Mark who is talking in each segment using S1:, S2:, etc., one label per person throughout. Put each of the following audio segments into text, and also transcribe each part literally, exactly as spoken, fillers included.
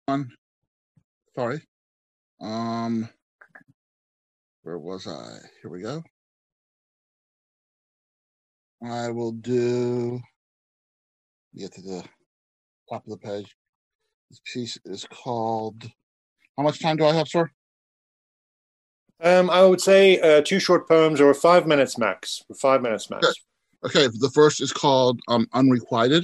S1: on. Sorry. Um, where was I? Here we go. I will do, get to the top of the page. This piece is called, how much time do I have, sir?
S2: Um, I would say uh, two short poems or five minutes max. Five minutes max.
S1: Okay, okay. The first is called um, Unrequited.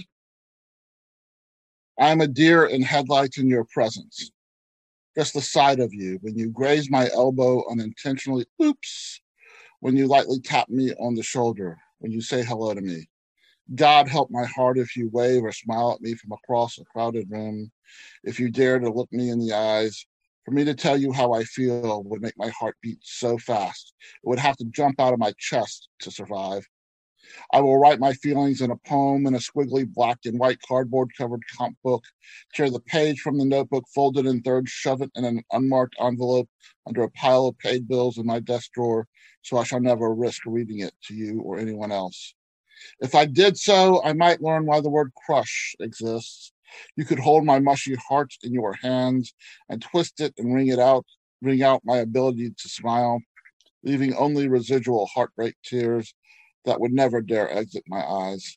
S1: I'm a deer in headlights in your presence. Just the sight of you when you graze my elbow unintentionally. Oops. When you lightly tap me on the shoulder, when you say hello to me. God help my heart if you wave or smile at me from across a crowded room. If you dare to look me in the eyes, for me to tell you how I feel would make my heart beat so fast. It would have to jump out of my chest to survive. I will write my feelings in a poem in a squiggly black and white cardboard covered comp book, tear the page from the notebook, fold it in thirds, shove it in an unmarked envelope under a pile of paid bills in my desk drawer, so I shall never risk reading it to you or anyone else. If I did so, I might learn why the word crush exists. You could hold my mushy heart in your hands and twist it and wring it out, wring out my ability to smile, leaving only residual heartbreak tears that would never dare exit my eyes.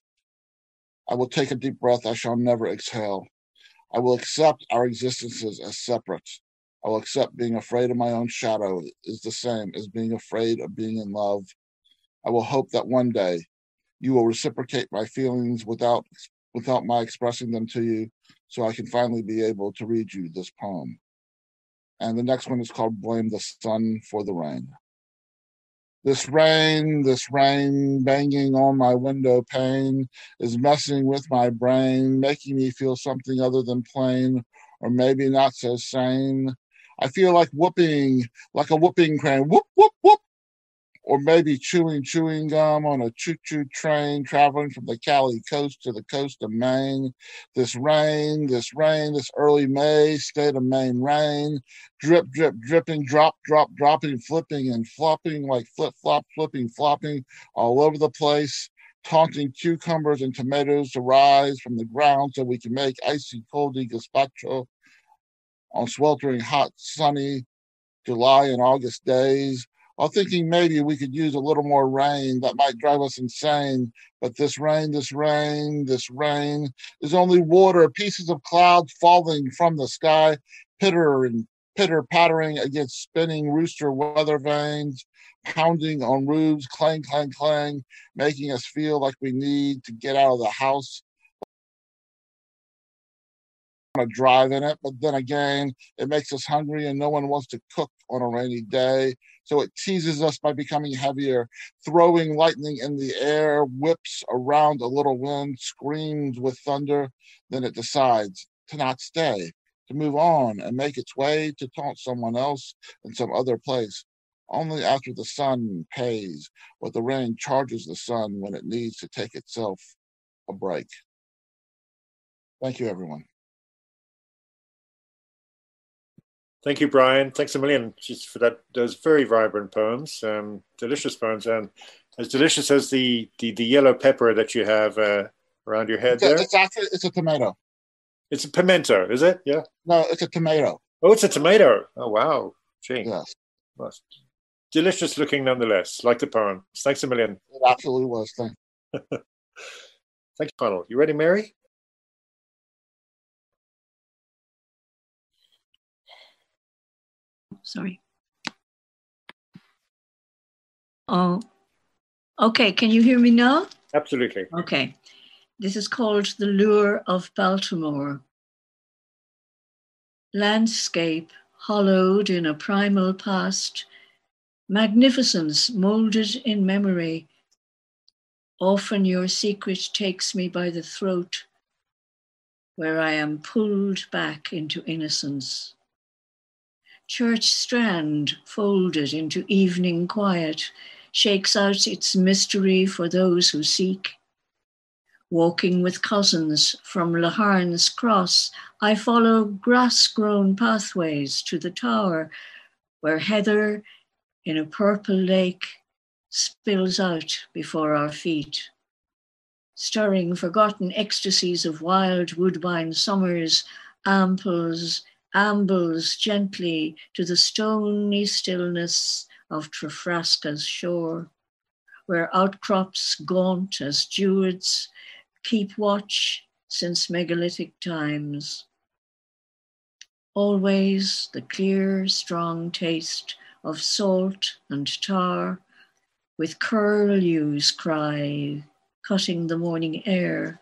S1: I will take a deep breath I shall never exhale. I will accept our existences as separate. I will accept being afraid of my own shadow is the same as being afraid of being in love. I will hope that one day you will reciprocate my feelings without without my expressing them to you, so I can finally be able to read you this poem. And the next one is called Blame the Sun for the Rain. This rain, this rain banging on my window pane is messing with my brain, making me feel something other than plain, or maybe not so sane. I feel like whooping, like a whooping crane, whoop, whoop, whoop. Or maybe chewing chewing gum on a choo-choo train traveling from the Cali coast to the coast of Maine. This rain, this rain, this early May, state of Maine rain, drip, drip, dripping, drop, drop, dropping, flipping and flopping like flip-flop, flipping, flopping all over the place, taunting cucumbers and tomatoes to rise from the ground so we can make icy coldy gazpacho on sweltering hot, sunny July and August days. While thinking maybe we could use a little more rain that might drive us insane. But this rain, this rain, this rain is only water, pieces of clouds falling from the sky, pitter and pitter pattering against spinning rooster weather vanes, pounding on roofs, clang, clang, clang, making us feel like we need to get out of the house. To drive in it, but then again, it makes us hungry and no one wants to cook on a rainy day. So it teases us by becoming heavier, throwing lightning in the air, whips around a little wind, screams with thunder. Then it decides to not stay, to move on and make its way to taunt someone else in some other place. Only after the sun pays what the rain charges the sun when it needs to take itself a break. Thank you, everyone.
S2: Thank you, Brian. Thanks a million just for that. Those very vibrant poems, um, delicious poems, and as delicious as the the, the yellow pepper that you have uh, around your head
S1: it's a,
S2: there.
S1: It's actually it's a tomato.
S2: It's a pimento, is it? Yeah.
S1: No, it's a tomato.
S2: Oh, it's a tomato. Oh, wow. Gee.
S1: Yes.
S2: Well, delicious looking nonetheless, like the poem. Thanks a million.
S1: It absolutely was. Thank you.
S2: Thank you, Connell. You ready, Mary?
S3: Sorry. Oh, okay. Can you hear me now?
S2: Absolutely.
S3: Okay. This is called The Lure of Baltimore. Landscape hollowed in a primal past, magnificence molded in memory. Often your secret takes me by the throat, where I am pulled back into innocence. Church Strand, folded into evening quiet, shakes out its mystery for those who seek. Walking with cousins from Laharne's Cross, I follow grass-grown pathways to the tower, where heather in a purple lake spills out before our feet. Stirring forgotten ecstasies of wild woodbine summers, amples ambles gently to the stony stillness of Trafraska's shore, where outcrops gaunt as Druids keep watch since megalithic times. Always the clear, strong taste of salt and tar, with curlews cry, cutting the morning air.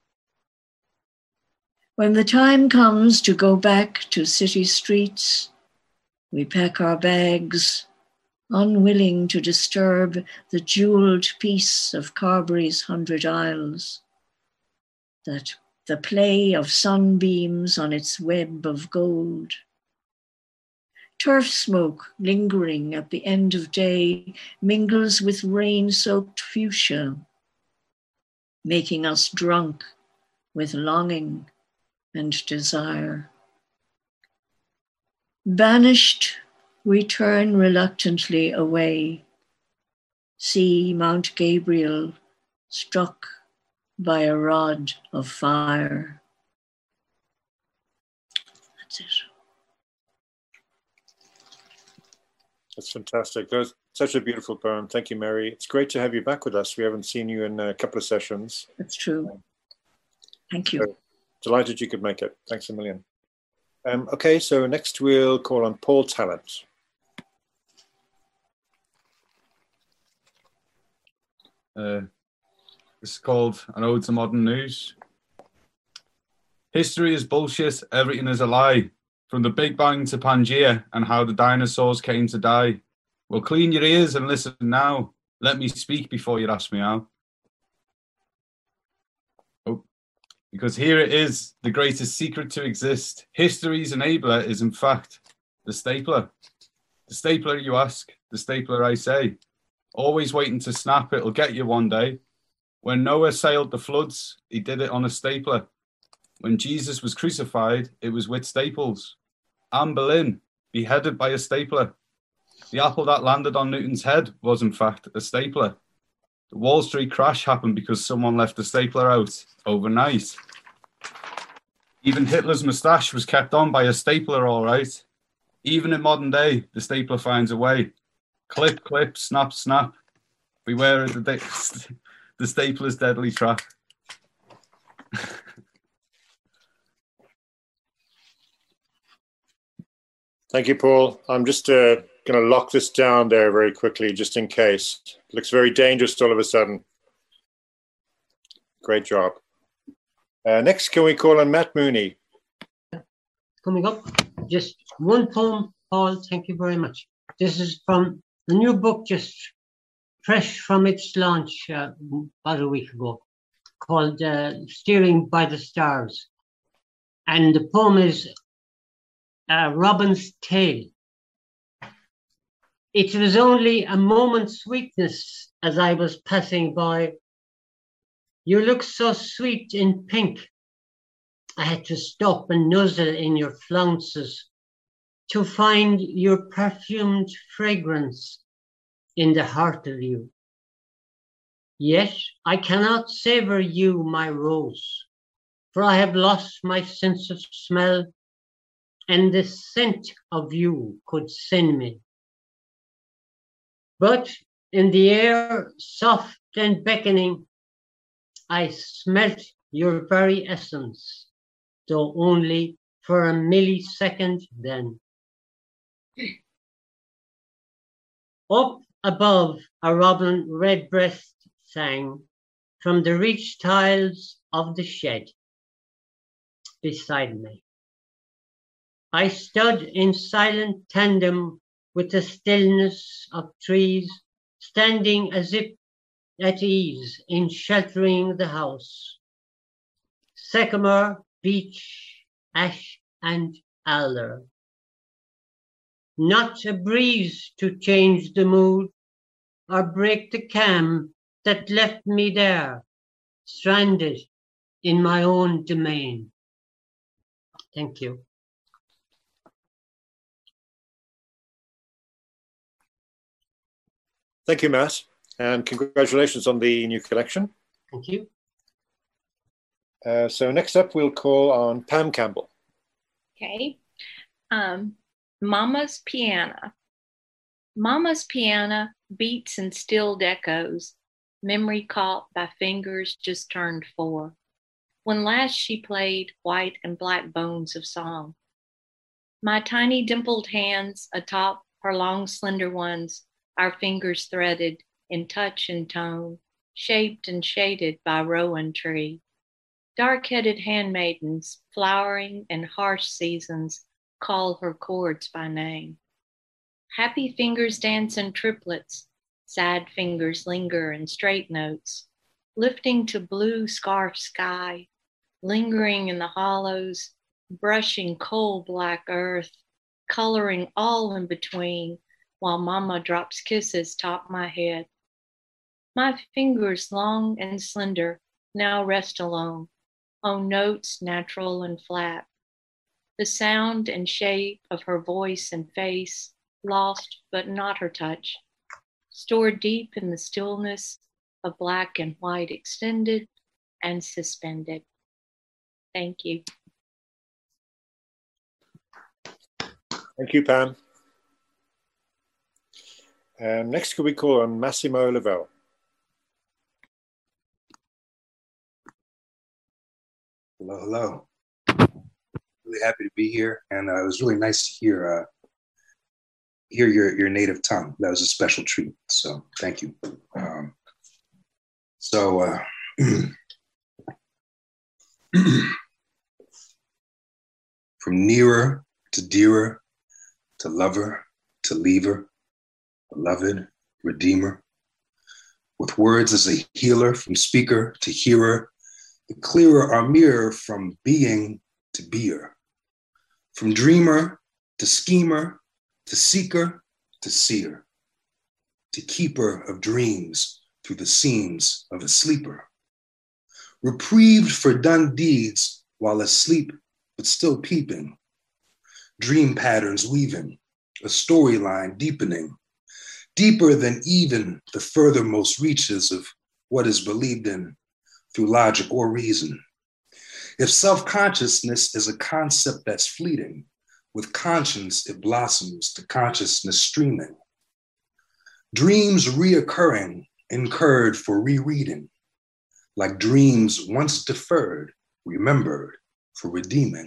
S3: When the time comes to go back to city streets, we pack our bags, unwilling to disturb the jeweled peace of Carberry's Hundred Isles, that the play of sunbeams on its web of gold. Turf smoke lingering at the end of day mingles with rain-soaked fuchsia, making us drunk with longing and desire. Banished, we turn reluctantly away, see Mount Gabriel struck by a rod of fire. That's it.
S2: That's fantastic. That was such a beautiful poem. Thank you, Mary. It's great to have you back with us. We haven't seen you in a couple of sessions.
S3: That's true. Thank you.
S2: So, delighted you could make it. Thanks a million. Um, okay, so next we'll call on Paul Talent.
S4: Uh, this is called An Ode to Modern News. History is bullshit, everything is a lie. From the Big Bang to Pangea and how the dinosaurs came to die. Well, clean your ears and listen now. Let me speak before you ask me out. Oh, because here it is, the greatest secret to exist. History's enabler is in fact the stapler. The stapler, you ask, the stapler, I say. Always waiting to snap, it'll get you one day. When Noah sailed the floods, he did it on a stapler. When Jesus was crucified, it was with staples. Anne Boleyn, beheaded by a stapler. The apple that landed on Newton's head was in fact a stapler. The Wall Street crash happened because someone left the stapler out overnight. Even Hitler's moustache was kept on by a stapler, all right. Even in modern day, the stapler finds a way. Clip, clip, snap, snap. Beware of the, de- the stapler's deadly trap.
S2: Thank you, Paul. I'm just uh, going to lock this down there very quickly, just in case. It looks very dangerous all of a sudden. Great job. Uh, next, can we call on Matt Mooney?
S5: Coming up, just one poem, Paul. Thank you very much. This is from the new book, just fresh from its launch uh, about a week ago, called uh, Steering by the Stars. And the poem is uh, Robin's Tale. It was only a moment's weakness as I was passing by. You look so sweet in pink. I had to stop and nuzzle in your flounces to find your perfumed fragrance in the heart of you. Yet I cannot savor you, my rose, for I have lost my sense of smell, and the scent of you could send me. But in the air, soft and beckoning, I smelt your very essence, though only for a millisecond then. Up above, a robin redbreast sang from the reach tiles of the shed beside me. I stood in silent tandem with the stillness of trees, standing as if at ease in sheltering the house. Sycamore, beech, ash, and alder. Not a breeze to change the mood or break the calm that left me there, stranded in my own domain. Thank you.
S2: Thank you, Matt, and congratulations on the new collection.
S5: Thank you.
S2: Uh, so next up, we'll call on Pam Campbell.
S6: Okay. Um, Mama's piano. Mama's piano beats in stilled echoes, memory caught by fingers just turned four, when last she played white and black bones of song. My tiny dimpled hands atop her long slender ones, our fingers threaded in touch and tone, shaped and shaded by rowan tree. Dark-headed handmaidens, flowering in harsh seasons, call her chords by name. Happy fingers dance in triplets, sad fingers linger in straight notes, lifting to blue scarf sky, lingering in the hollows, brushing coal black earth, coloring all in between, while Mama drops kisses top my head. My fingers, long and slender, now rest alone, on notes natural and flat. The sound and shape of her voice and face, lost but not her touch, stored deep in the stillness of black and white extended and suspended. Thank you.
S2: Thank you, Pam. Um, next, could we call on Massimo Lavelle?
S7: Hello, hello. Really happy to be here, and uh, it was really nice to hear uh, hear your your native tongue. That was a special treat. So thank you. Um, so uh, from nearer to dearer, to lover to leaver, beloved, redeemer, with words as a healer, from speaker to hearer, the clearer our mirror, from being to beer, from dreamer to schemer, to seeker to seer, to keeper of dreams through the seams of a sleeper, reprieved for done deeds while asleep but still peeping, dream patterns weaving, a storyline deepening, deeper than even the furthermost reaches of what is believed in through logic or reason. If self-consciousness is a concept that's fleeting, with conscience it blossoms to consciousness streaming. Dreams reoccurring, incurred for rereading, like dreams once deferred, remembered for redeeming.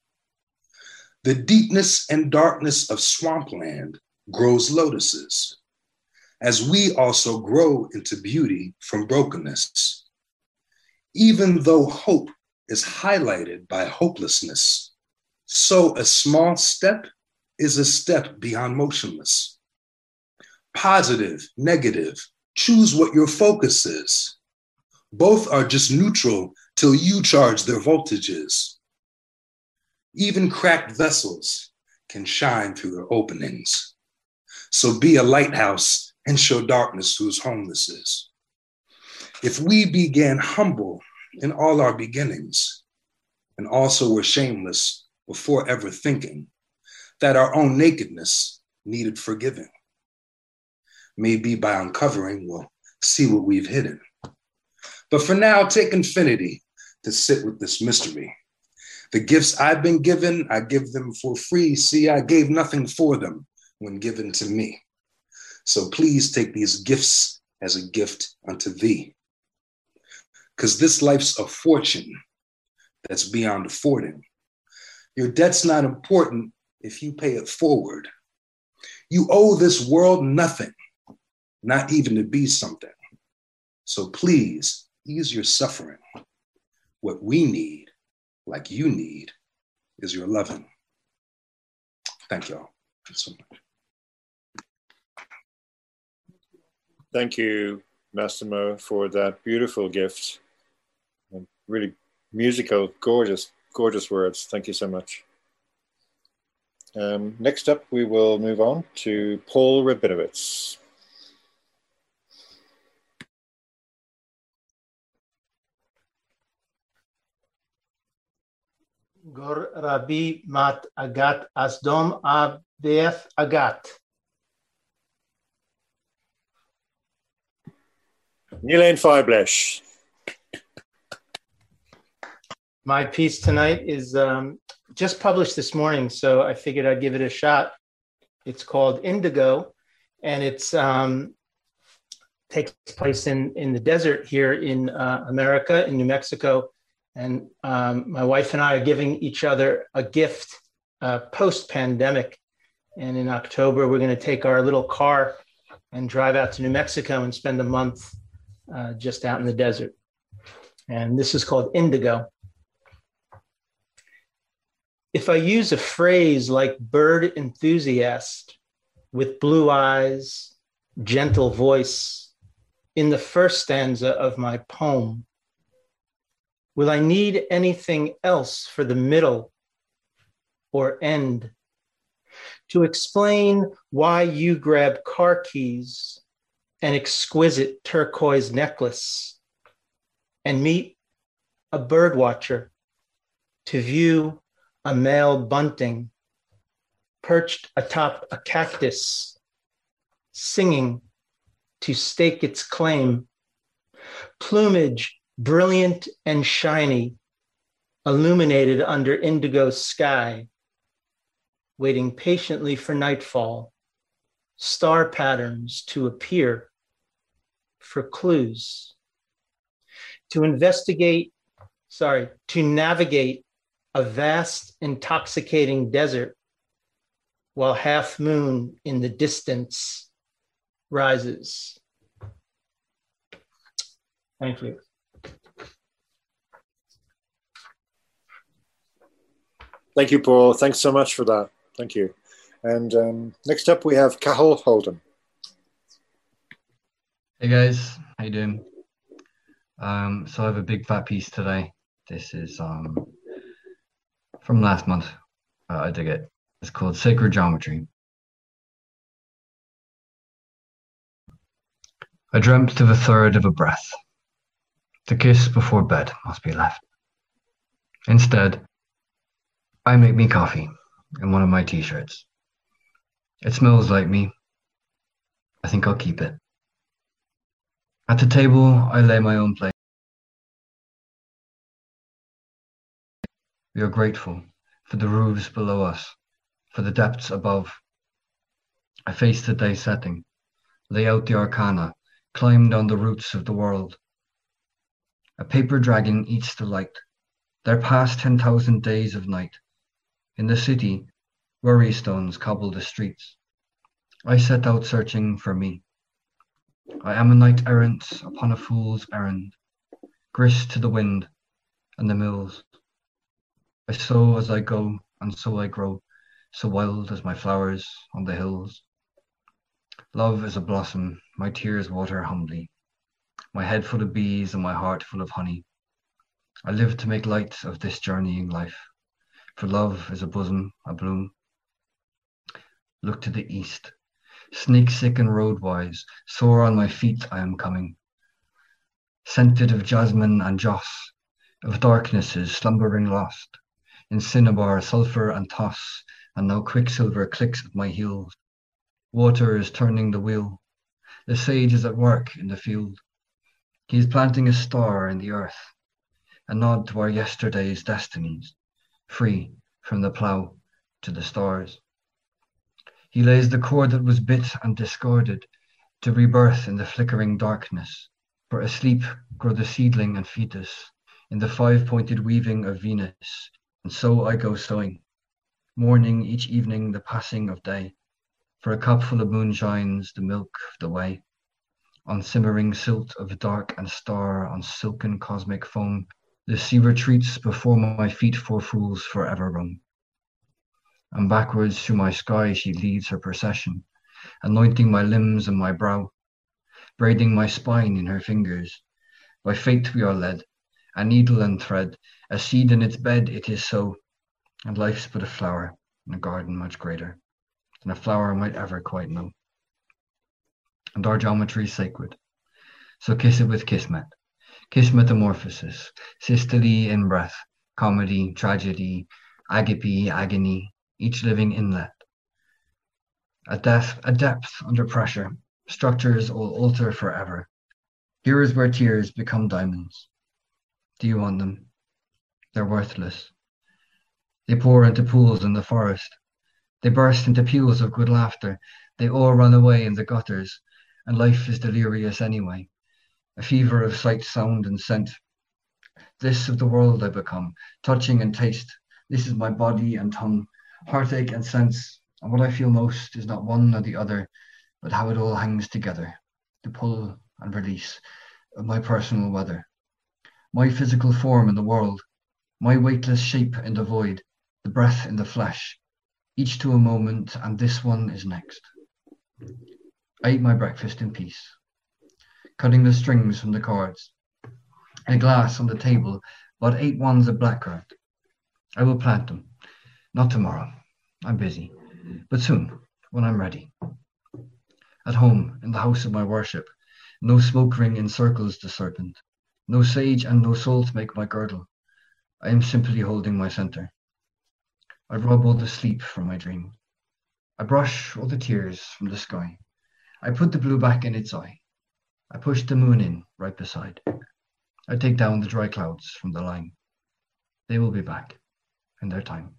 S7: The deepness and darkness of swampland grows lotuses, as we also grow into beauty from brokenness. Even though hope is highlighted by hopelessness, so a small step is a step beyond motionless. Positive, negative, choose what your focus is. Both are just neutral till you charge their voltages. Even cracked vessels can shine through their openings. So be a lighthouse and show darkness whose home this is. If we began humble in all our beginnings, and also were shameless before ever thinking that our own nakedness needed forgiving, maybe by uncovering we'll see what we've hidden. But for now, take infinity to sit with this mystery. The gifts I've been given, I give them for free. See, I gave nothing for them when given to me. So please take these gifts as a gift unto thee. Because this life's a fortune that's beyond affording. Your debt's not important if you pay it forward. You owe this world nothing, not even to be something. So please ease your suffering. What we need, like you need, is your loving. Thank y'all so much.
S2: Thank you, Massimo, for that beautiful gift. And really musical, gorgeous, gorgeous words. Thank you so much. Um, next up, we will move on to Paul Rabinowitz.
S8: Gor Rabbi Mat Agat Asdom Abdeth Agat.
S2: Nilain Fireblesh.
S8: My piece tonight is um, just published this morning, so I figured I'd give it a shot. It's called Indigo, and it's um, takes place in, in the desert here in uh, America, in New Mexico. And um, my wife and I are giving each other a gift uh, post-pandemic. And in October, we're going to take our little car and drive out to New Mexico and spend a month uh, just out in the desert. And this is called Indigo. If I use a phrase like bird enthusiast with blue eyes, gentle voice in the first stanza of my poem, will I need anything else for the middle or end to explain why you grab car keys, an exquisite turquoise necklace, and meet a bird watcher to view a male bunting perched atop a cactus, singing to stake its claim, plumage brilliant and shiny, illuminated under indigo sky, waiting patiently for nightfall, star patterns to appear, for clues, to investigate, sorry, to navigate a vast, intoxicating desert while half moon in the distance rises. Thank you.
S2: Thank you, Paul. Thanks so much for that. Thank you. And um, next up, we have Cathal Holden.
S9: Hey guys, how you doing? Um, so I have a big fat piece today. This is um, from last month. Uh, I dig it. It's called Sacred Geometry. I dreamt of a third of a breath. The kiss before bed must be left. Instead, I make me coffee in one of my t-shirts. It smells like me. I think I'll keep it. At the table, I lay my own plate. We are grateful for the roofs below us, for the depths above. I face the day setting, lay out the arcana, climb down the roots of the world. A paper dragon eats the light. There past ten thousand days of night. In the city, worry stones cobble the streets. I set out searching for me. I am a knight errant upon a fool's errand, grist to the wind and the mills. I sow as I go, and so I grow, so wild as my flowers on the hills. Love is a blossom, my tears water humbly, my head full of bees and my heart full of honey. I live to make light of this journeying life, for love is a bosom, a bloom. Look to the east, snake sick and roadwise, sore on my feet I am coming. Scented of jasmine and joss, of darknesses slumbering lost, in cinnabar, sulphur and toss, and now quicksilver clicks at my heels. Water is turning the wheel. The sage is at work in the field. He is planting a star in the earth, a nod to our yesterday's destinies, free from the plough to the stars. He lays the cord that was bit and discarded to rebirth in the flickering darkness, for asleep grow the seedling and fetus in the five-pointed weaving of Venus, and so I go sowing, mourning each evening the passing of day, for a cup full of moonshines the milk of the way. On simmering silt of dark and star, on silken cosmic foam, the sea retreats before my feet for fools forever roam. And backwards through my sky she leads her procession, anointing my limbs and my brow, braiding my spine in her fingers. By fate we are led, a needle and thread, a seed in its bed it is so, and life's but a flower in a garden much greater than a flower might ever quite know. And our geometry is sacred, so kiss it with kismet, kiss metamorphosis, systole in breath, comedy, tragedy, agape, agony, each living inlet. A depth, a depth under pressure, structures all alter forever. Here is where tears become diamonds. Do you want them? they're worthless. They pour into pools in the forest. They burst into peals of good laughter. They all run away in the gutters, and life is delirious anyway. A fever of sight, sound, and scent. This of the world I become, touching and taste. This is my body and tongue, heartache and sense. And what I feel most is not one or the other, but how it all hangs together, the pull and release of my personal weather. My physical form in the world, my weightless shape in the void, the breath in the flesh, each to a moment, and this one is next. I ate my breakfast in peace, cutting the strings from the cards. A glass on the table, about eight wands of blackcurrant. I will plant them, not tomorrow, I'm busy, but soon, when I'm ready. At home, in the house of my worship, no smoke ring encircles the serpent, no sage and no salt make my girdle. I am simply holding my center. I rub all the sleep from my dream. I brush all the tears from the sky. I put the blue back in its eye. I push the moon in right beside. I take down the dry clouds from the line. They will be back in their time.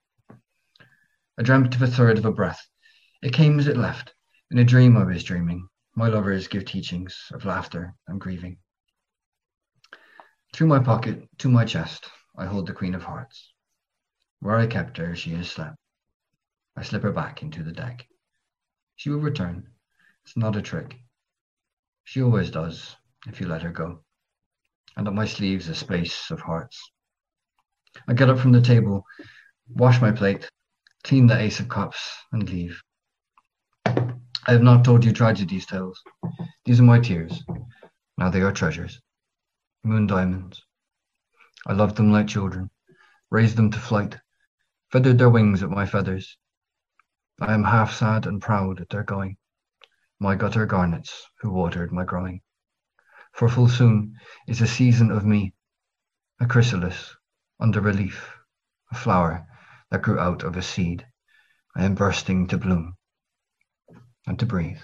S9: I dreamt of a third of a breath. It came as it left. In a dream I was dreaming. My lovers give teachings of laughter and grieving. Through my pocket, to my chest, I hold the Queen of Hearts. Where I kept her, she has slept. I slip her back into the deck. She will return. It's not a trick. She always does, if you let her go. And up my sleeves a space of hearts. I get up from the table, wash my plate, clean the ace of cups, and leave. I have not told you tragedies tales. These are my tears. Now they are treasures. Moon diamonds. I loved them like children, raised them to flight, feathered their wings at my feathers. I am half sad and proud at their going, my gutter garnets who watered my growing. For full soon is a season of me, a chrysalis under relief, a flower that grew out of a seed. I am bursting to bloom and to breathe.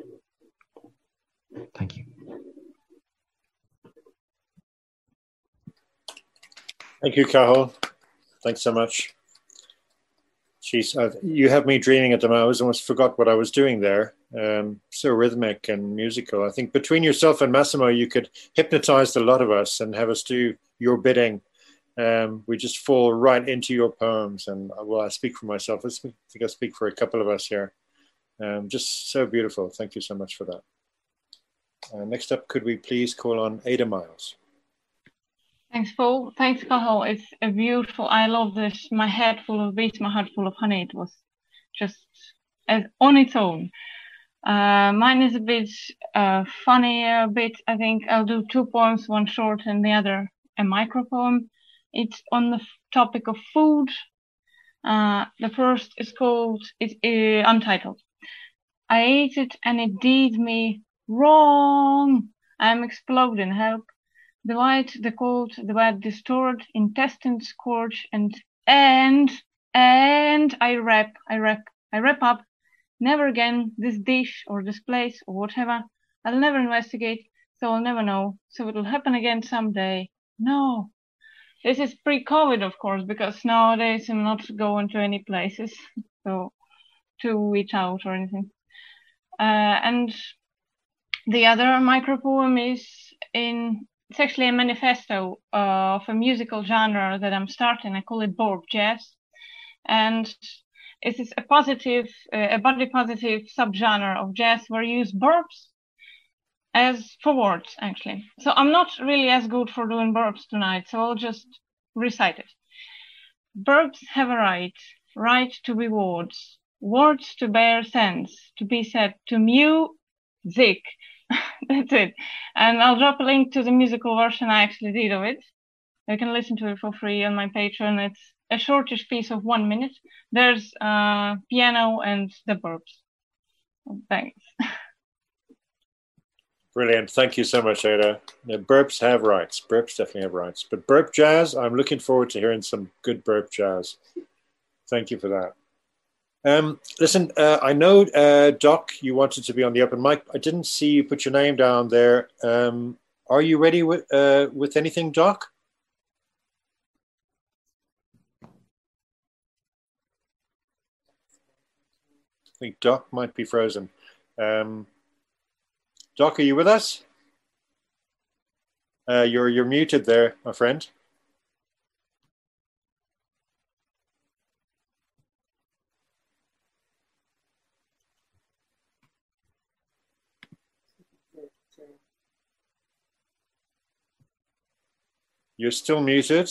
S9: Thank you.
S2: Thank you, Cathal. Thanks so much. Jeez, uh, you have me dreaming at the moment. I almost forgot what I was doing there. Um, so rhythmic and musical. I think between yourself and Massimo, you could hypnotize a lot of us and have us do your bidding. Um, we just fall right into your poems. And well, I speak for myself. I think I speak for a couple of us here. Um, just so beautiful. Thank you so much for that. Uh, next up, could we please call on Ada Miles?
S10: Thanks, Paul. Thanks, Cathal. It's a beautiful. I love this. My head full of bees, my heart full of honey. It was just as on its own. Uh, mine is a bit uh, funny, a bit. I think I'll do two poems, one short and the other a micro poem. It's on the topic of food. Uh, the first is called, it's uh, untitled. I ate it and it did me wrong. I'm exploding, help. The white, the cold, the bad, distorted, intestines scorch, and, and, and I wrap, I wrap, I wrap up. Never again this dish or this place or whatever. I'll never investigate, so I'll never know. So it'll happen again someday. No. This is pre-COVID, of course, because nowadays I'm not going to any places, so to eat out or anything. Uh, and the other micro poem is in, it's actually a manifesto uh, of a musical genre that I'm starting. I call it burp jazz. And it is a positive, uh, a body positive subgenre of jazz where you use burps as for words, actually. So I'm not really as good for doing burps tonight, so I'll just recite it. Burps have a right, right to be words, words to bear sense, to be said to music. That's it. And I'll drop a link to the musical version I actually did of it. You can listen to it for free on my Patreon. It's a shortish piece of one minute. There's uh, piano and the burps. Thanks.
S2: Brilliant. Thank you so much, Ada. Yeah, burps have rights. Burps definitely have rights. But burp jazz, I'm looking forward to hearing some good burp jazz. Thank you for that. Um, listen, uh, I know, uh, Doc, you wanted to be on the open mic. I didn't see you put your name down there. Um, are you ready with, uh, with anything, Doc? think Doc might be frozen. Um, Doc, are you with us? Uh, you're you're muted there, my friend. You're still muted.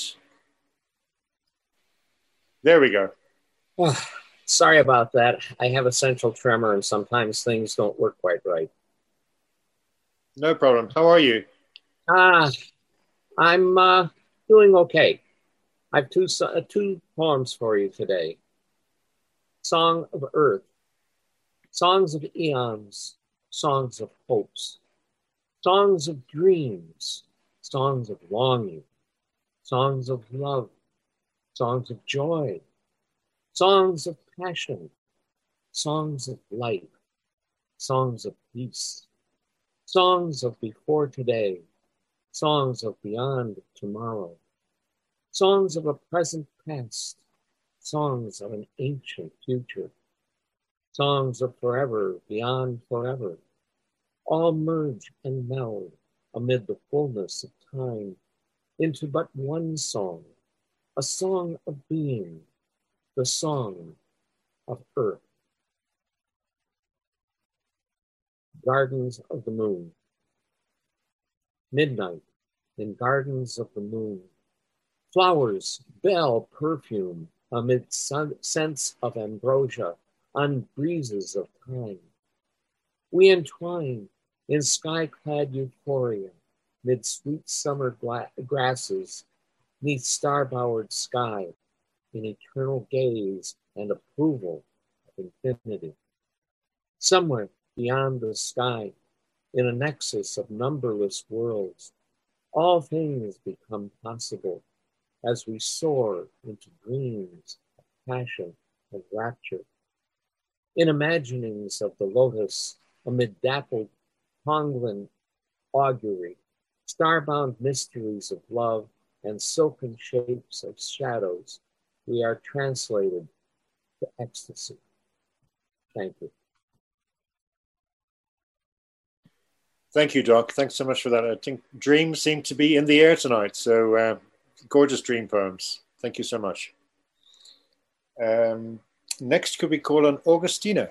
S2: There we go.
S11: Oh, sorry about that. I have a central tremor and sometimes things don't work quite right.
S2: No problem. How are you?
S11: Ah, I'm uh, doing okay. I have two, uh, two poems for you today. Song of Earth, songs of eons, songs of hopes, songs of dreams, songs of longing, songs of love, songs of joy, songs of passion, songs of life, songs of peace, songs of before today, songs of beyond tomorrow, songs of a present past, songs of an ancient future, songs of forever beyond forever, all merge and meld amid the fullness of time into but one song, a song of being, the song of Earth. Gardens of the Moon. Midnight in gardens of the moon. Flowers, bell, perfume, amid sun, scents of ambrosia, on breezes of time. We entwine in sky-clad euphoria, mid sweet summer gla- grasses, neath star-bowered sky, in eternal gaze and approval of infinity. Somewhere beyond the sky, in a nexus of numberless worlds, all things become possible as we soar into dreams of passion and rapture. In imaginings of the lotus amid dappled Tonglen augury, starbound mysteries of love and silken shapes of shadows, we are translated to ecstasy. Thank you.
S2: Thank you, Doc. Thanks so much for that. I think dreams seem to be in the air tonight. So uh, gorgeous dream poems. Thank you so much. Um, next, could we call on Augustina?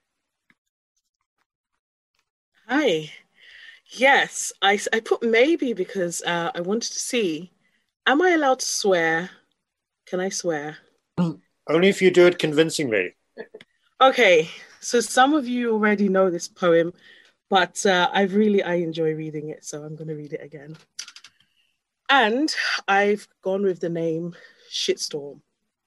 S12: Hi. Yes, I, I put maybe because uh, I wanted to see, am I allowed to swear? Can I swear?
S2: Only if you do it convincingly.
S12: Okay, so some of you already know this poem, but uh, I really, I enjoy reading it, so I'm going to read it again. And I've gone with the name Shitstorm.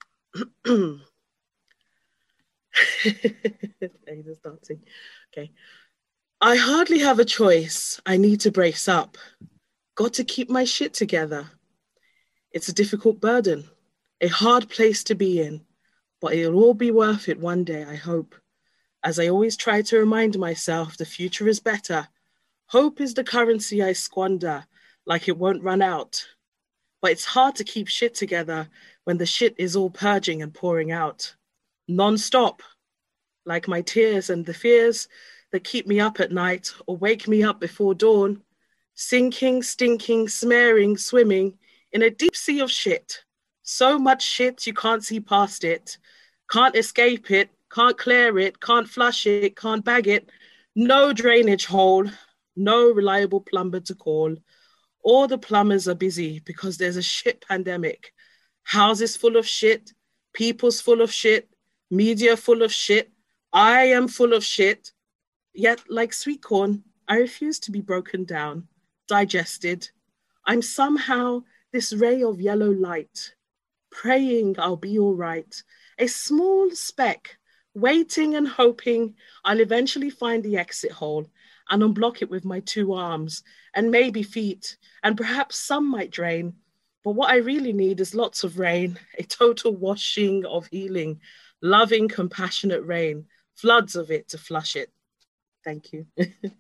S12: Ada's dancing. Okay. I hardly have a choice. I need to brace up. Got to keep my shit together. It's a difficult burden, a hard place to be in, but it'll all be worth it one day, I hope. As I always try to remind myself, the future is better. Hope is the currency I squander, like it won't run out. But it's hard to keep shit together when the shit is all purging and pouring out. Non-stop, like my tears and the fears that keep me up at night or wake me up before dawn, sinking, stinking, smearing, swimming in a deep sea of shit. So much shit you can't see past it, can't escape it, can't clear it, can't flush it, can't bag it. No drainage hole, no reliable plumber to call. All the plumbers are busy because there's a shit pandemic. Houses full of shit, people's full of shit, media full of shit. I am full of shit. Yet, like sweet corn, I refuse to be broken down, digested. I'm somehow this ray of yellow light, praying I'll be all right. A small speck, waiting and hoping I'll eventually find the exit hole and unblock it with my two arms and maybe feet, and perhaps some might drain. But what I really need is lots of rain, a total washing of healing, loving, compassionate rain, floods of it to flush it. Thank you.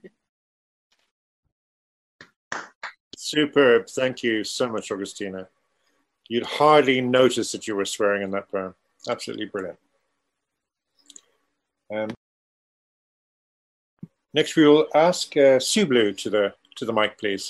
S2: Superb. Thank you so much, Augustina. You'd hardly notice that you were swearing in that poem. Absolutely brilliant. Um, Next, we will ask uh, Sublu to the to the mic, please.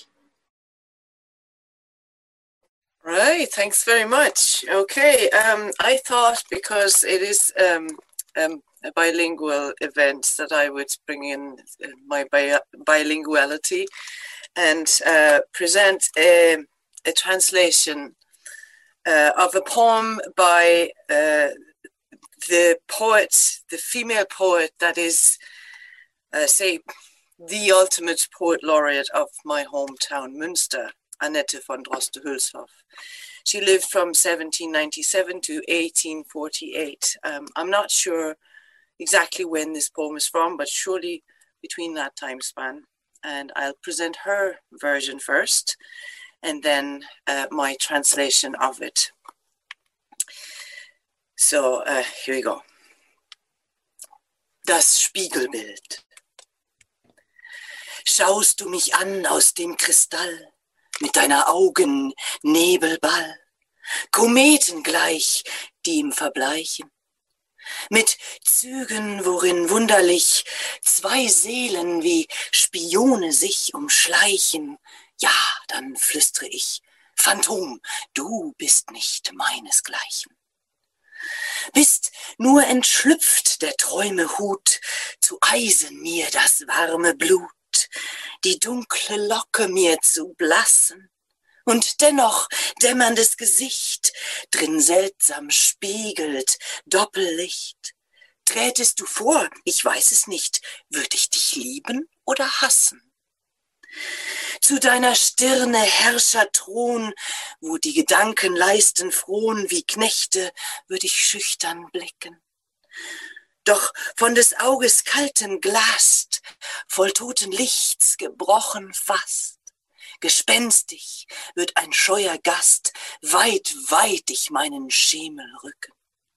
S13: Right, thanks very much. Okay, um, I thought because it is um, um, a bilingual event that I would bring in my bi bilinguality and uh, present a, a translation uh, of a poem by uh, the poet, the female poet that is, uh, say, the ultimate poet laureate of my hometown, Münster, Annette von Droste-Hülshoff. She lived from seventeen ninety-seven to eighteen forty-eight. Um, I'm not sure exactly when this poem is from, but surely between that time span. And I'll present her version first, and then uh, my translation of it. So, uh, here we go. Das Spiegelbild. Schaust du mich an aus dem Kristall, mit deiner Augen Nebelball, Kometen gleich, die im Verbleichen, mit Zügen, worin wunderlich zwei Seelen wie Spione sich umschleichen, ja, dann flüstere ich, Phantom, du bist nicht meinesgleichen. Bist nur entschlüpft der Träume Hut, zu Eisen mir das warme Blut, die dunkle Locke mir zu blassen, und dennoch dämmerndes Gesicht drin seltsam spiegelt Doppellicht. Trätest du vor, ich weiß es nicht, würd ich dich lieben oder hassen? Zu deiner Stirne Herrscherthron, wo die Gedanken leisten frohen wie Knechte, würd ich schüchtern blicken. Doch von des Auges kalten Glast, voll toten Lichts gebrochen fast, gespenstig wird ein scheuer Gast weit, weit ich meinen Schemel rücken.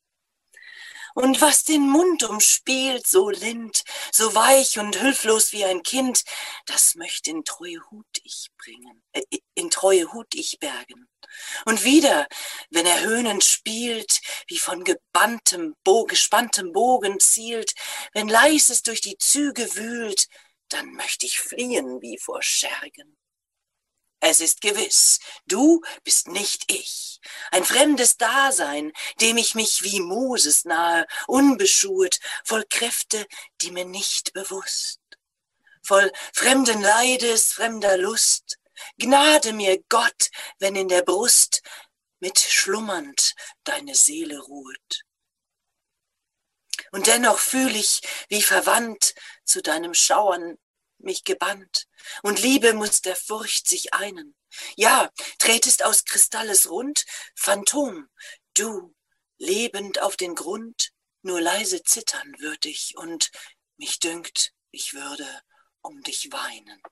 S13: Und was den Mund umspielt, so lind, so weich und hilflos wie ein Kind, das möchte in treue Hut ich bringen, äh, in treue Hut ich bergen. Und wieder, wenn er höhnend spielt, wie von gebanntem Bo gespanntem Bogen zielt, wenn leises durch die Züge wühlt, dann möchte ich fliehen wie vor Schergen. Es ist gewiss, du bist nicht ich, ein fremdes Dasein, dem ich mich wie Moses nahe, unbeschuhet, voll Kräfte, die mir nicht bewusst, voll fremden Leides, fremder Lust, Gnade mir Gott, wenn in der Brust mit schlummernd deine Seele ruht. Und dennoch fühl ich, wie verwandt, zu deinem Schauern mich gebannt, und Liebe muss der Furcht sich einen. Ja, trätest aus Kristalles rund, Phantom, du, lebend auf den Grund, nur leise zittern würd ich, und mich dünkt, ich würde um dich weinen.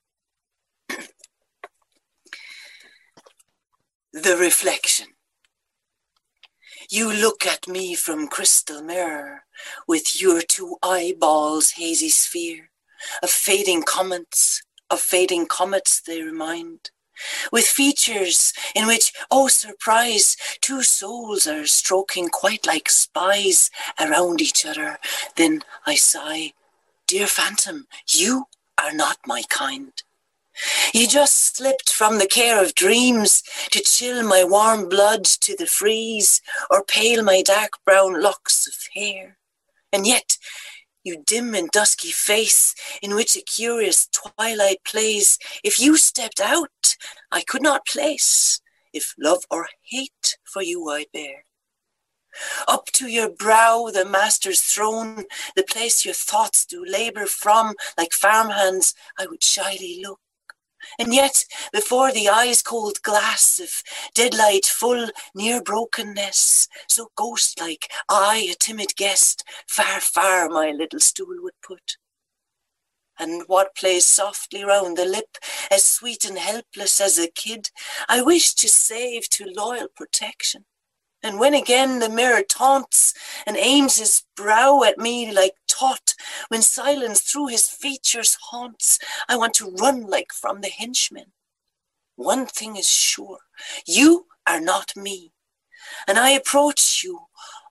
S13: The reflection. You look at me from crystal mirror, with your two eyeballs hazy sphere, of fading comets, of fading comets they remind, with features in which, oh surprise, two souls are stroking quite like spies around each other. Then I sigh, dear phantom, you are not my kind. You just slipped from the care of dreams to chill my warm blood to the freeze, or pale my dark brown locks of hair. And yet, you dim and dusky face, in which a curious twilight plays, if you stepped out, I could not place, if love or hate for you I bear. Up to your brow the master's throne, the place your thoughts do labour from, like farmhands I would shyly look. And yet, before the eye's cold glass of deadlight full, near brokenness, so ghost-like, I, a timid guest, far, far my little stool would put. And what plays softly round the lip, as sweet and helpless as a kid, I wish to save to loyal protection. And when again the mirror taunts and aims his brow at me like taught, when silence through his features haunts, I want to run like from the henchmen. One thing is sure, you are not me, and I approach you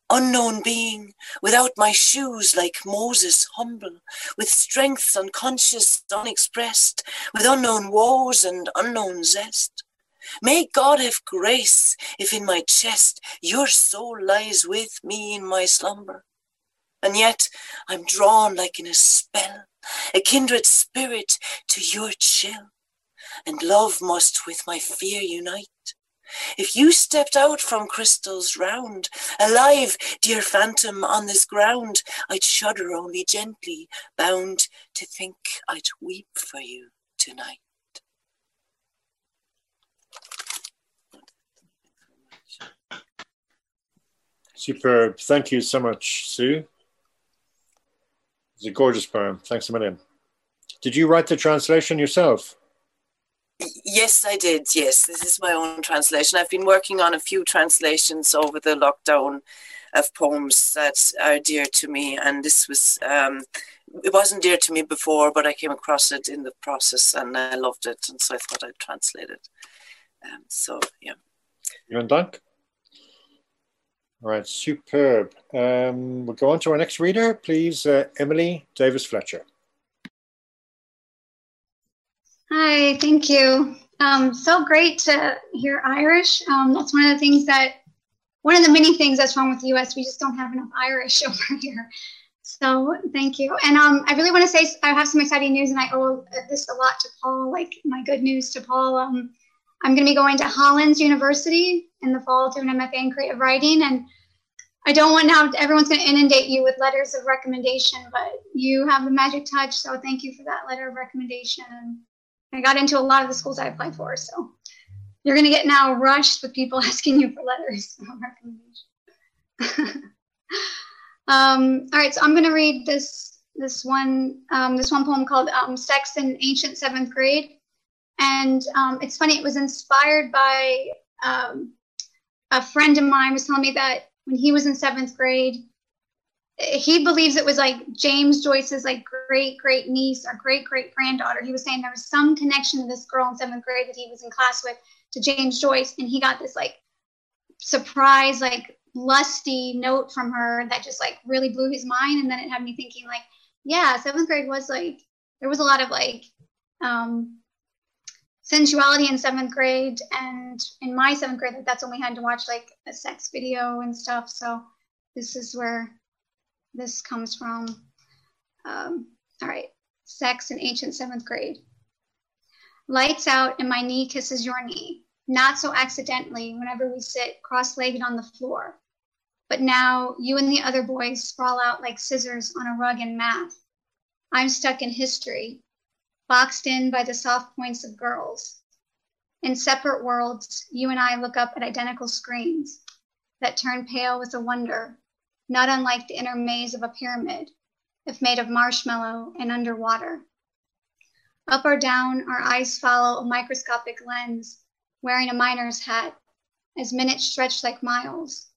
S13: Unknown being, without my shoes, like Moses humble, with strengths unconscious, unexpressed, with unknown woes and unknown zest. May God have grace if in my chest your soul lies with me in my slumber. And yet I'm drawn like in a spell, a kindred spirit to your chill, and love must with my fear unite. If you stepped out from crystals round, alive, dear phantom, on this ground, I'd shudder only gently, bound to think I'd weep for you tonight.
S2: Superb. Thank you so much, Sue. It's a gorgeous poem. Thanks a million. Did you write the translation yourself?
S13: Yes, I did. Yes, this is my own translation. I've been working on a few translations over the lockdown of poems that are dear to me. And this was, um, it wasn't dear to me before, but I came across it in the process and I loved it. And so I thought I'd translate it. Um, so, yeah.
S2: Vielen Dank. All right, superb. Um, we'll go on to our next reader, please, uh, Emily Davis-Fletcher.
S14: Hi, thank you. Um, so great to hear Irish. Um, that's one of the things that, one of the many things that's wrong with the U S. We just don't have enough Irish over here. So thank you. And um, I really want to say I have some exciting news, and I owe this a lot to Paul, like my good news to Paul. Um, I'm going to be going to Hollins University in the fall to an M F A in creative writing. And I don't want now everyone's going to inundate you with letters of recommendation, but you have the magic touch. So thank you for that letter of recommendation. And I got into a lot of the schools I applied for, so you're going to get now rushed with people asking you for letters of recommendation. um, all right, so I'm going to read this this one um, this one poem called um, "Sex in Ancient Seventh Grade," and um, it's funny. It was inspired by um, a friend of mine was telling me that when he was in seventh grade, he believes it was like James Joyce's like great great niece or great great granddaughter. He was saying there was some connection to this girl in seventh grade that he was in class with to James Joyce, and he got this like surprise like lusty note from her that just like really blew his mind. And then it had me thinking like, yeah, seventh grade was like there was a lot of like um, sensuality in seventh grade, and in my seventh grade, like, that's when we had to watch like a sex video and stuff. So this is where this comes from. Um, all right, sex in ancient seventh grade. Lights out and my knee kisses your knee, not so accidentally whenever we sit cross-legged on the floor. But now you and the other boys sprawl out like scissors on a rug in math. I'm stuck in history, boxed in by the soft points of girls. In separate worlds, you and I look up at identical screens that turn pale with a wonder, not unlike the inner maze of a pyramid, if made of marshmallow and underwater. Up or down, our eyes follow a microscopic lens, wearing a miner's hat, as minutes stretch like miles.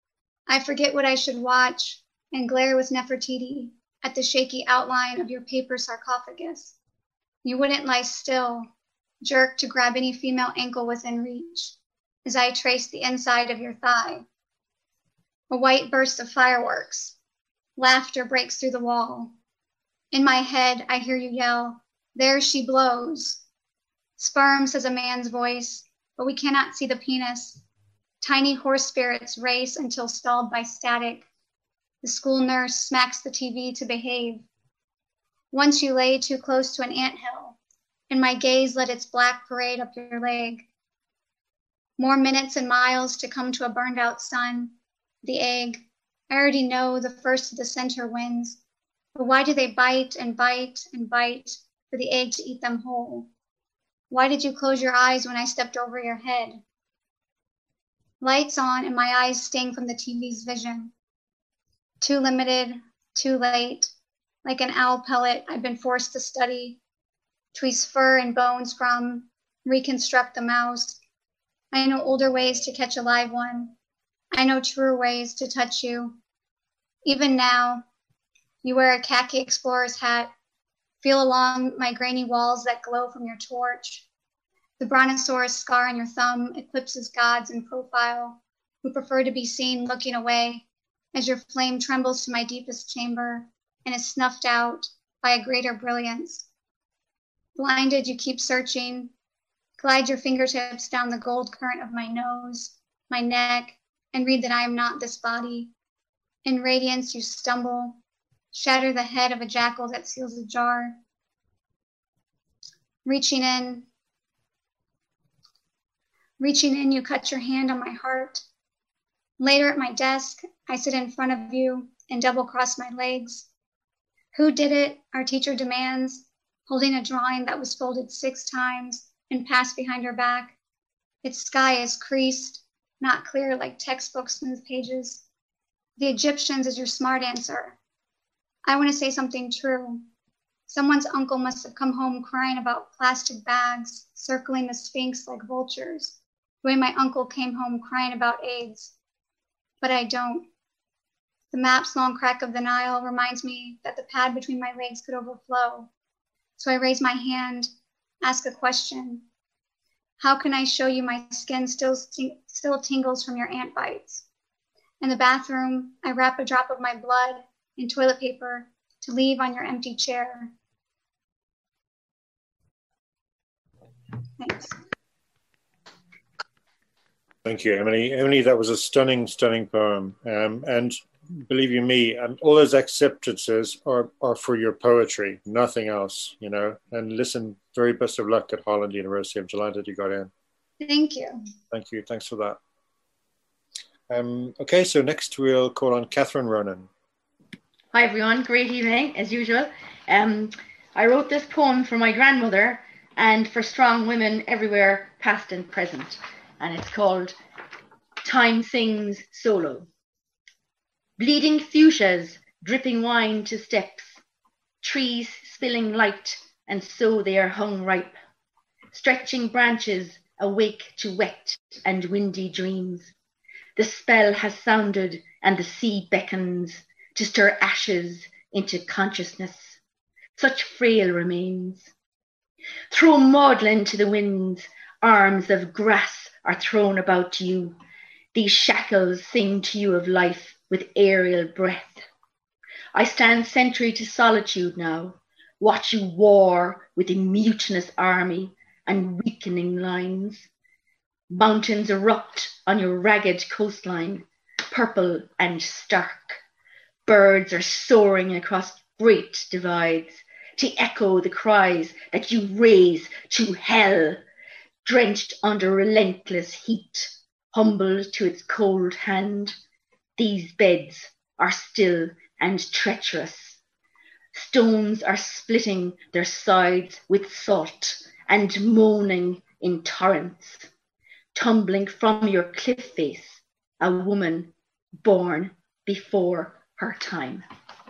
S14: I forget what I should watch and glare with Nefertiti at the shaky outline of your paper sarcophagus. You wouldn't lie still, jerk to grab any female ankle within reach, as I trace the inside of your thigh. A white burst of fireworks. Laughter breaks through the wall. In my head, I hear you yell, "There she blows." Sperm, says a man's voice, but we cannot see the penis. Tiny horse spirits race until stalled by static. The school nurse smacks the T V to behave. Once you lay too close to an anthill, and my gaze let its black parade up your leg. More minutes and miles to come to a burned out sun. The egg, I already know the first of the center wins, but why do they bite and bite and bite for the egg to eat them whole? Why did you close your eyes when I stepped over your head? Lights on and my eyes sting from the T V's vision. Too limited, too late, like an owl pellet I've been forced to study, tweeze fur and bones from, reconstruct the mouse. I know older ways to catch a live one. I know truer ways to touch you. Even now, you wear a khaki explorer's hat, feel along my grainy walls that glow from your torch. The brontosaurus scar on your thumb eclipses gods in profile who prefer to be seen looking away, as your flame trembles to my deepest chamber and is snuffed out by a greater brilliance. Blinded, you keep searching. Glide your fingertips down the gold current of my nose, my neck, and read that I am not this body. In radiance, you stumble, shatter the head of a jackal that seals a jar. Reaching in, reaching in, you cut your hand on my heart. Later at my desk, I sit in front of you and double cross my legs. Who did it? Our teacher demands, holding a drawing that was folded six times and passed behind her back. Its sky is creased, not clear like textbook smooth pages. The Egyptians is your smart answer. I want to say something true. Someone's uncle must have come home crying about plastic bags circling the Sphinx like vultures, the way my uncle came home crying about AIDS. But I don't. The map's long crack of the Nile reminds me that the pad between my legs could overflow. So I raise my hand, ask a question. How can I show you my skin still, still tingles from your ant bites? In the bathroom, I wrap a drop of my blood in toilet paper to leave on your empty chair. Thanks.
S2: Thank you, Emily. Emily, that was a stunning, stunning poem. Um, and believe you me, um, all those acceptances are, are for your poetry, nothing else, you know. And listen, very best of luck at Holland University. I'm delighted you got in.
S14: Thank you.
S2: Thank you. Thanks for that. Um, okay, so next we'll call on Catherine Ronan.
S15: Hi everyone, great evening as usual. Um, I wrote this poem for my grandmother and for strong women everywhere, past and present. And it's called Time Sings Solo. Bleeding fuchsias, dripping wine to steps, trees spilling light, and so they are hung ripe. Stretching branches awake to wet and windy dreams. The spell has sounded and the sea beckons to stir ashes into consciousness. Such frail remains. Throw maudlin to the winds, arms of grass are thrown about you. These shackles sing to you of life with aerial breath. I stand sentry to solitude now, watch you war with a mutinous army and weakening lines. Mountains erupt on your ragged coastline, purple and stark. Birds are soaring across great divides to echo the cries that you raise to hell, drenched under relentless heat, humbled to its cold hand. These beds are still and treacherous. Stones are splitting their sides with salt and moaning in torrents. Tumbling from your cliff face, a woman born before her time.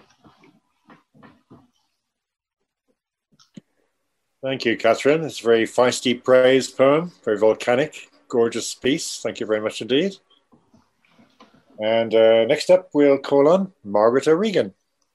S2: Thank you, Catherine. It's a very feisty praise poem, very volcanic, gorgeous piece. Thank you very much indeed. And uh, next up, we'll call on Margaret O'Regan.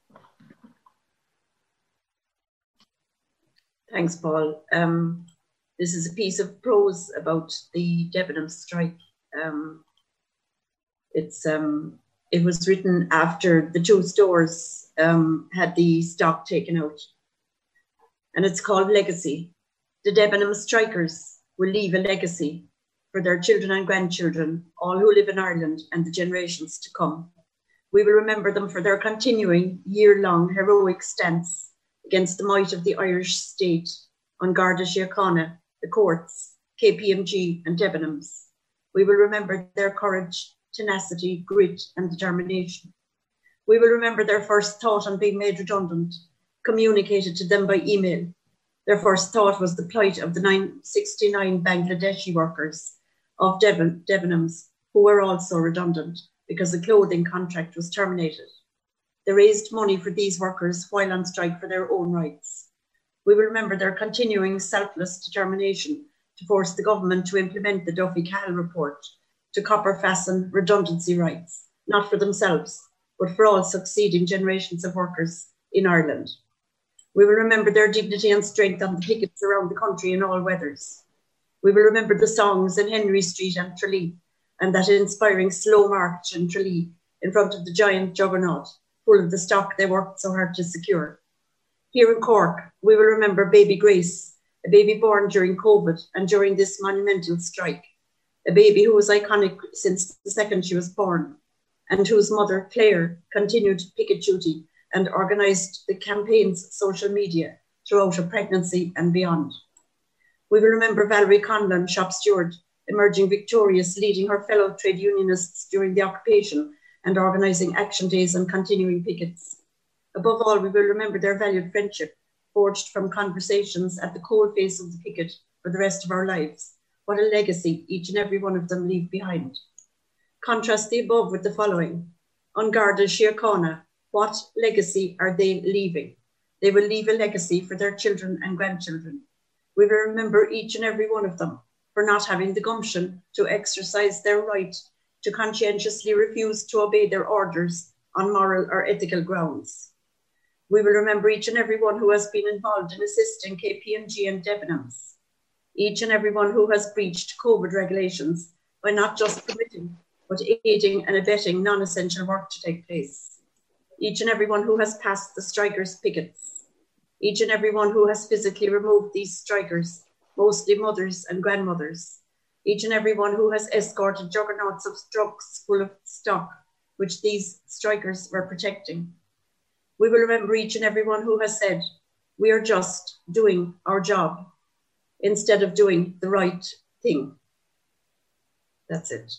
S16: Thanks, Paul. Um, this is a piece of prose about the Debenham strike. Um, it's um, it was written after the two stores um, had the stock taken out. And it's called Legacy. The Debenham strikers will leave a legacy for their children and grandchildren, all who live in Ireland and the generations to come. We will remember them for their continuing year-long heroic stance against the might of the Irish state on Garda Síochána, the courts, K P M G and Debenhams. We will remember their courage, tenacity, grit and determination. We will remember their first thought on being made redundant, communicated to them by email. Their first thought was the plight of the nine sixty-nine Bangladeshi workers of Devon, Debenhams, who were also redundant because the clothing contract was terminated. They raised money for these workers while on strike for their own rights. We will remember their continuing selfless determination to force the government to implement the Duffy-Cahill report to copper fasten redundancy rights, not for themselves, but for all succeeding generations of workers in Ireland. We will remember their dignity and strength on the pickets around the country in all weathers. We will remember the songs in Henry Street and Tralee, and that inspiring slow march in Tralee in front of the giant juggernaut, full of the stock they worked so hard to secure. Here in Cork, we will remember baby Grace, a baby born during COVID and during this monumental strike, a baby who was iconic since the second she was born, and whose mother, Claire, continued picket duty and organised the campaign's social media throughout her pregnancy and beyond. We will remember Valerie Conlon, shop steward, emerging victorious, leading her fellow trade unionists during the occupation and organising action days and continuing pickets. Above all, we will remember their valued friendship, forged from conversations at the cold face of the picket for the rest of our lives. What a legacy each and every one of them leave behind. Contrast the above with the following. An Garda Síochána, what legacy are they leaving? They will leave a legacy for their children and grandchildren. We will remember each and every one of them for not having the gumption to exercise their right to conscientiously refuse to obey their orders on moral or ethical grounds. We will remember each and every one who has been involved in assisting K P M G and Debenhams. Each and every one who has breached COVID regulations by not just permitting, but aiding and abetting non-essential work to take place. Each and every one who has passed the strikers' pickets. Each and every one who has physically removed these strikers, mostly mothers and grandmothers. Each and every one who has escorted juggernauts of trucks full of stock, which these strikers were protecting. We will remember each and every one who has said, we are just doing our job instead of doing the right thing. That's it.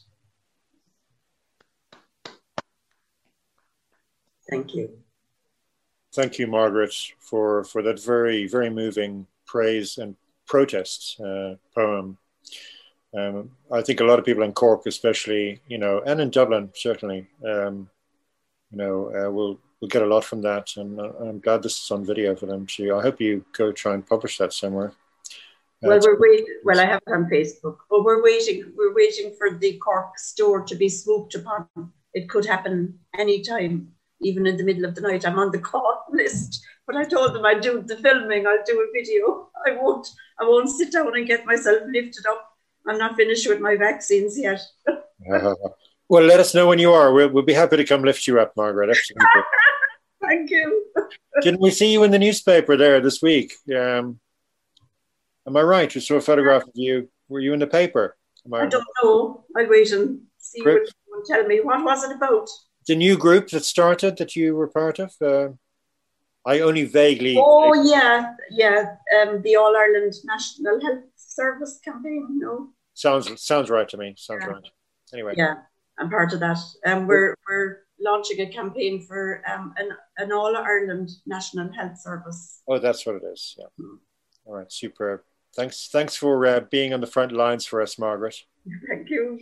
S16: Thank you.
S2: Thank you, Margaret, for, for that very, very moving praise and protest uh, poem. Um, I think a lot of people in Cork, especially, you know, and in Dublin, certainly, um, you know, uh, will will get a lot from that. And uh, I'm glad this is on video for them too. I hope you go try and publish that somewhere. Uh,
S16: well, we're waiting. Well, I have it on Facebook, but we're waiting. We're waiting for the Cork store to be swooped upon. It could happen anytime, even in the middle of the night. I'm on the call list, but I told them I'd do the filming. I'll do a video. I won't. I won't sit down and get myself lifted up. I'm not finished with my vaccines yet.
S2: uh, well, let us know when you are. We'll, we'll be happy to come lift you up, Margaret. Absolutely.
S16: Thank you.
S2: Didn't we see you in the newspaper there this week? Um, am I right? We saw a photograph of you. Were you in the paper? Am I,
S16: I don't know. I'll wait and see
S2: Great.
S16: what you will tell me. What was it about?
S2: The new group that started that you were part of? Uh, I only vaguely...
S16: Oh, yeah. Yeah. Um, the All Ireland National Health Service campaign, no?
S2: Sounds sounds right to me. Sounds yeah. right. Anyway.
S16: Yeah, I'm part of that. Um, we're we're launching a campaign for um an, an All Ireland National Health Service.
S2: Oh, that's what it is. Yeah. Mm. All right. Superb. Thanks. Thanks for uh, being on the front lines for us, Margaret.
S16: Thank you.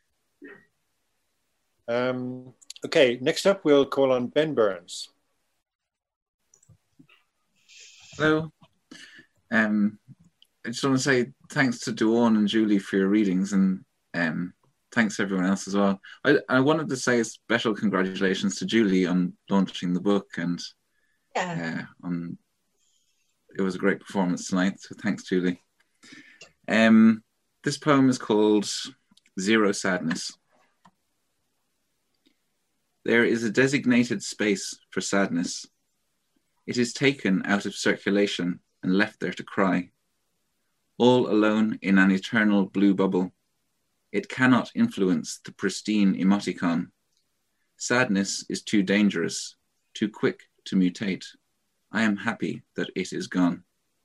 S2: Um. Okay. Next up, we'll call on Ben Burns.
S17: Hello. Um. I just want to say thanks to Dawn and Julie for your readings, and um, thanks to everyone else as well. I, I wanted to say a special congratulations to Julie on launching the book, and yeah. uh, on it was a great performance tonight. So thanks, Julie. Um, this poem is called Zero Sadness. There is a designated space for sadness. It is taken out of circulation and left there to cry. All alone in an eternal blue bubble. It cannot influence the pristine emoticon. Sadness is too dangerous, too quick to mutate. I am happy that it is gone.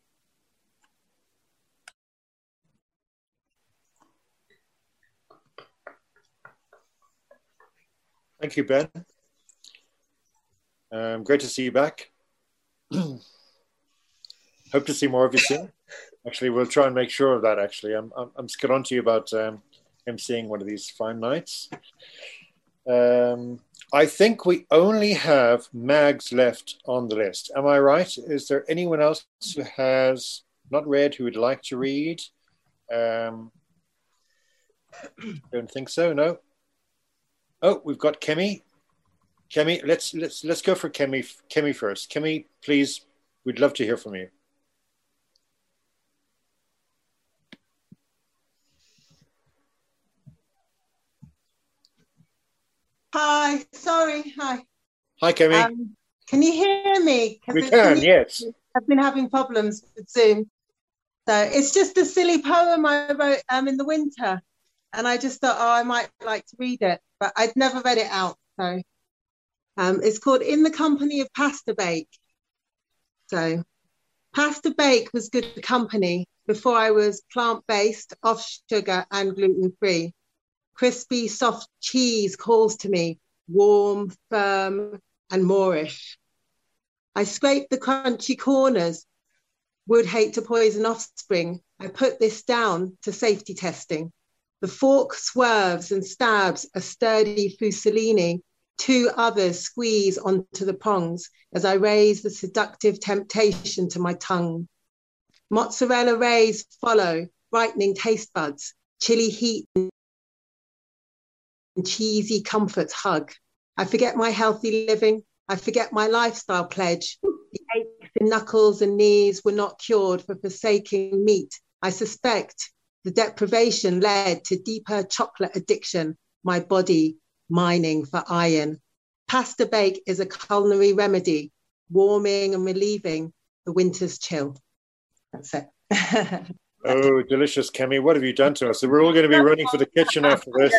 S2: Thank you, Ben. Um, great to see you back. Hope to see more of you soon. Actually, we'll try and make sure of that, actually. I'm, I'm, I'm get on to you about um, emceeing one of these fine nights. Um, I think we only have Mags left on the list. Am I right? Is there anyone else who has not read who would like to read? Um, don't think so, no. Oh, we've got Kemi. Kemi, let's, let's, let's go for Kemi, Kemi first. Kemi, please, we'd love to hear from you.
S18: Hi, sorry, hi.
S2: Hi, Kemi.
S18: Um, can you hear me?
S2: We can, yes.
S18: I've been having problems with Zoom. So it's just a silly poem I wrote um, in the winter. And I just thought, oh, I might like to read it, but I'd never read it out. So um, it's called In the Company of Pasta Bake. So Pasta Bake was good company before I was plant-based, off sugar and gluten-free. Crispy, soft cheese calls to me, warm, firm, and Moorish. I scrape the crunchy corners, would hate to poison offspring. I put this down to safety testing. The fork swerves and stabs a sturdy Fusellini. Two others squeeze onto the prongs as I raise the seductive temptation to my tongue. Mozzarella rays follow, brightening taste buds, chili heat and cheesy comforts hug. I forget my healthy living. I forget my lifestyle pledge. The aches in knuckles and knees were not cured for forsaking meat. I suspect the deprivation led to deeper chocolate addiction, my body mining for iron. Pasta Bake is a culinary remedy, warming and relieving the winter's chill. That's it.
S2: Oh, delicious, Kemi. What have you done to us? So we're all going to be running for the kitchen after this.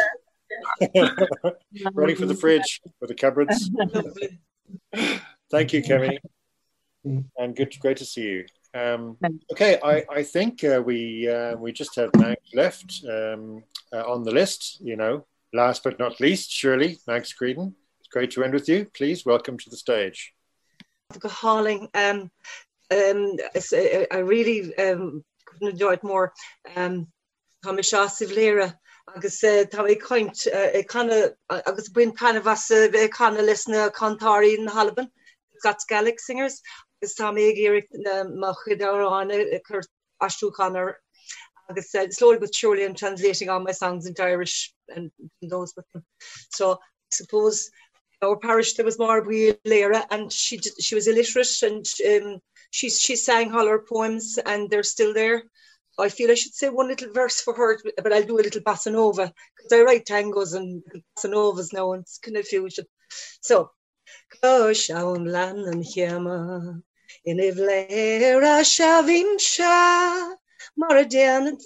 S2: Running for the fridge, for the cupboards. Thank you, Kemi. And good, great to see you. Um, okay, I, I think uh, we uh, we just have Max left um, uh, on the list, you know. Last but not least, Shirley, Max Creedon. It's great to end with you. Please, welcome to the stage.
S19: Hauling, um, um, I, I really um, couldn't enjoy it more. Um, Hamisha Sivlera, agus tá é coint kind agus buin kind of as kind of listen to Contari in Haliban, Scots Gaelic singers. Agus tá mé Eric Machidorana Kurt Ashtu Connor. Agus said slowly but surely I'm translating all my songs into Irish and those with them. So I suppose our parish there was more Lera, and she she was illiterate, and um, she she sang all her poems and they're still there. I feel I should say one little verse for her, but I'll do a little bossa nova because I write tangos and bossa novas now, and it's kind of fusion. So, Go shaun lan and hiama in Ivlera shavinsha Maradian and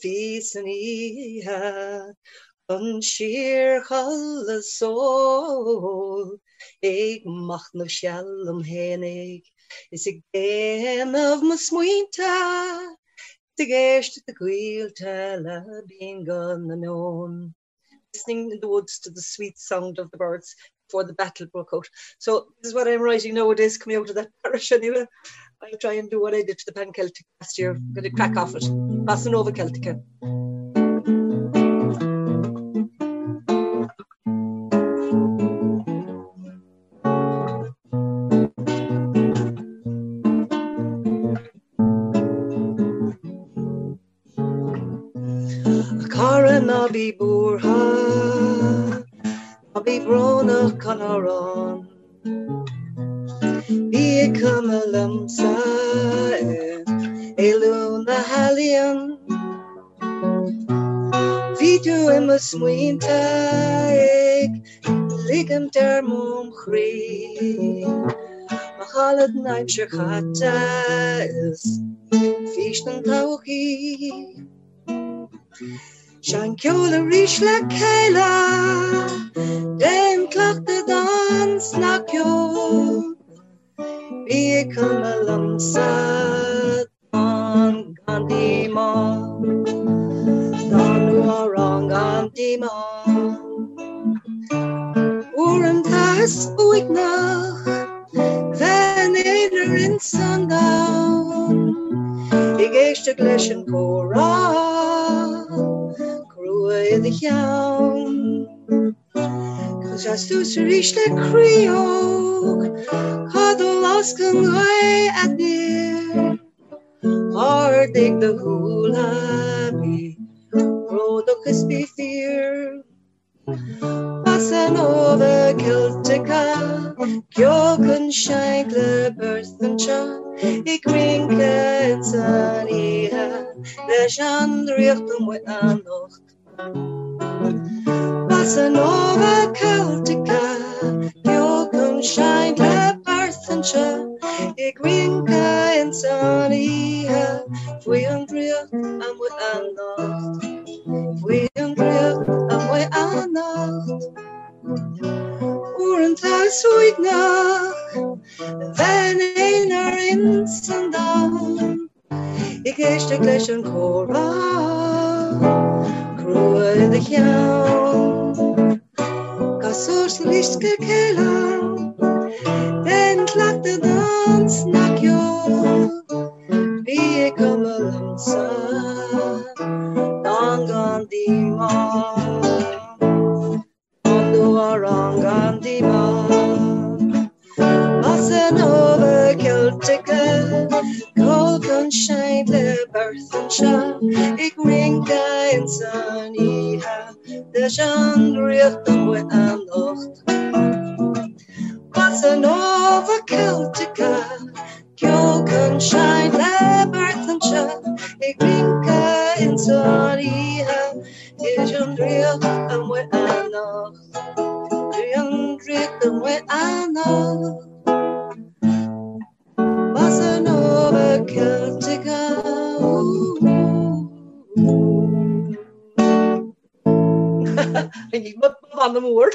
S19: Fisania Unshir Hall soul Ig mach no shalom henig is a game of Musmuinta. The gest the queel tella being gone and known, listening in the woods to the sweet sound of the birds before the battle broke out. So this is what I'm writing nowadays, coming out of that parish anyway. I'll try and do what I did to the Pan Celtic last year. I'm going to crack off it. Bossa Nova Celtica. Nabi Burha, Nabi Brona Kanaron, Be Kamalam Sae, Eluna Halian, Vidu Emus Wintaik, Ligam Dermum Khri, Mahalad Naim Shakatas, Fishnan Tauki. Shankyola rish la kaila, dem klach de dans nakyo, be kamalam sad on gandima, dan warang gandima, uram tas uignach, van eder in sundown, igeshte gleshen korah. The young, cause I still reach the Creole, cuddle Oscar way at near, or dig the hula be, road of crispy fear. Bossa Nova Celtica, Kyokan Shankler, Birth and Chan, Ikrinka and Saniha, the Chandriachtum with Anoch. Bossa Nova Celtica, Jokum Shine Le Barthansha, Ik Winka in Sonia, Fui Andrea, and we are not. Fui Andrea, and we are not. Oren thuis sweet nach, then in our instant Ik geest de gleich een kora, kroe de jou. Kassos lichtke kela, den klak de dans nak jo. Wie ik kom langsa, dan gaan die man. Ondo arang gaan die man. Bossa Nova Celtica, Golden Shine Le Barthansha, Ik Winka in Sonia, De Jean-Richten we aan Nacht. Bossa Nova Celtica, Golden Shine Le Barthansha, Ik Winka in Sonia, De Jean-Richten we aan Nacht. De Jean-Richten we aan Nacht. Bossa Nova Celtica. Ik moet van de moer.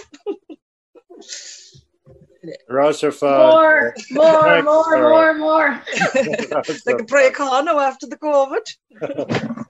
S2: Rosa,
S15: more, more, more, more, more.
S19: Like a break on after the COVID.